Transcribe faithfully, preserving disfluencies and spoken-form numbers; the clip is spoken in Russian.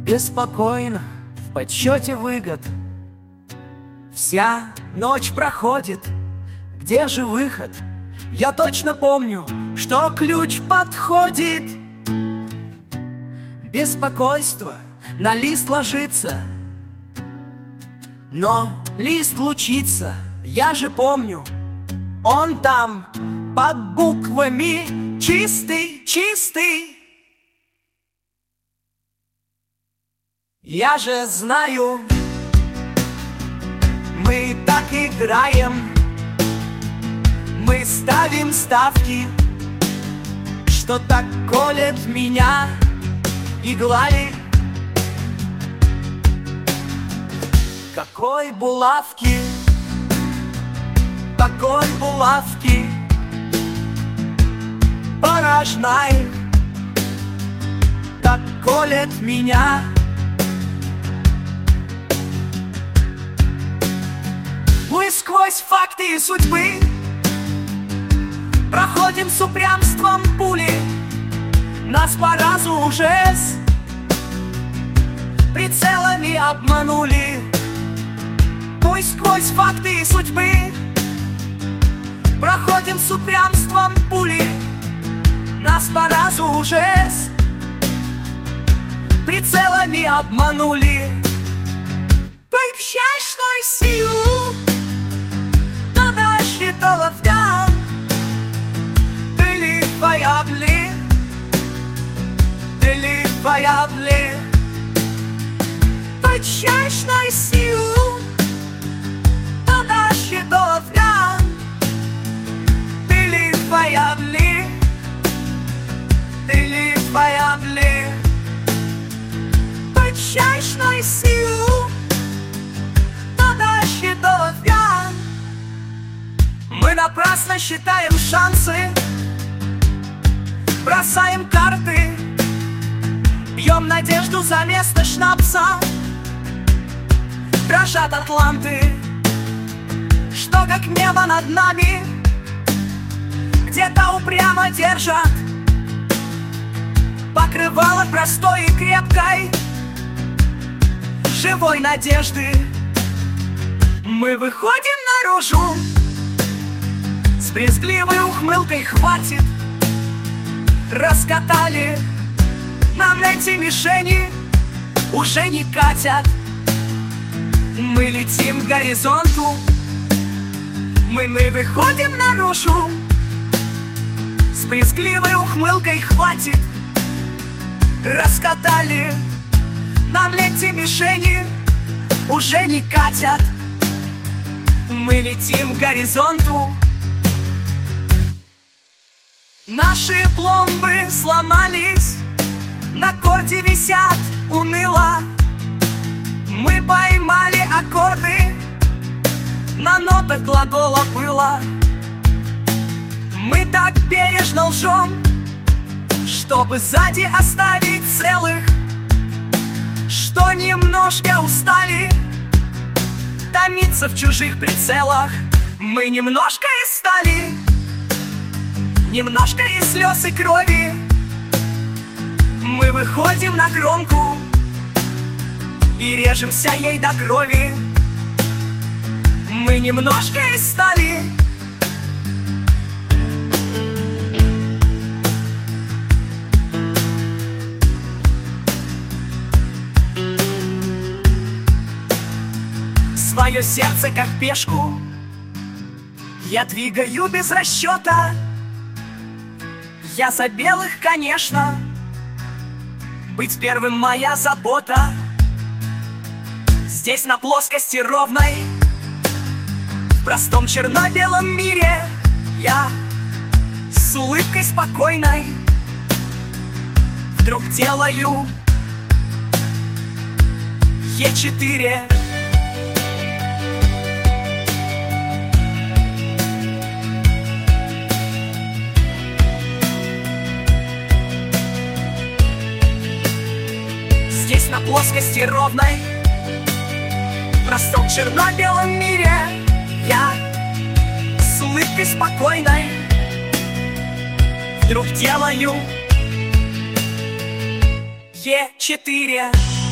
Беспокойно в подсчете выгод вся ночь проходит. Где же выход? Я точно помню, что ключ подходит. Беспокойство на лист ложится, но лист лучится. Я же помню, он там под буквами чистый, чистый. Я же знаю, мы так играем, мы ставим ставки, что так колет меня иглами. Какой булавки, такой булавки порожнай, так колет меня. Мы сквозь факты и судьбы проходим с упрямством пули. Нас по разу уже с прицелами обманули. Мы сквозь факты и судьбы проходим с упрямством пули. Нас по разу уже с прицелами обманули. Пообещай силу, тогда считала в дам. Были появли, были появли. Пообещай силу, тогда считала в дам. Были появли, были появли. Пообещай силу, тогда считала в дам. Мы напрасно считаем шансы, бросаем карты, пьем надежду за место шнапса. Дрожат атланты, что как небо над нами где-то упрямо держат покрывало простой и крепкой живой надежды. Мы выходим наружу с брезгливой ухмылкой. Хватит, раскатали нам эти мишени, уже не катят. Мы летим к горизонту, мы, мы выходим наружу с брезгливой ухмылкой. Хватит, раскатали нам эти мишени, уже не катят. Мы летим к горизонту. Наши пломбы сломались, на корде висят уныло. Мы поймали аккорды, на нотах глагола было. Мы так бережно лжем, чтобы сзади оставить целых, что немножко устали томиться в чужих прицелах. Мы немножко и стали, немножко и слез и крови. Мы выходим на кромку и режемся ей до крови. Мы немножко и стали, свое сердце как пешку я двигаю без расчета. Я за белых, конечно, быть первым моя забота. Здесь на плоскости ровной, в простом черно-белом мире, я с улыбкой спокойной вдруг делаю Е четыре. Здесь на плоскости ровной, в простом черно-белом мире, я с улыбкой спокойной вдруг делаю Е четыре.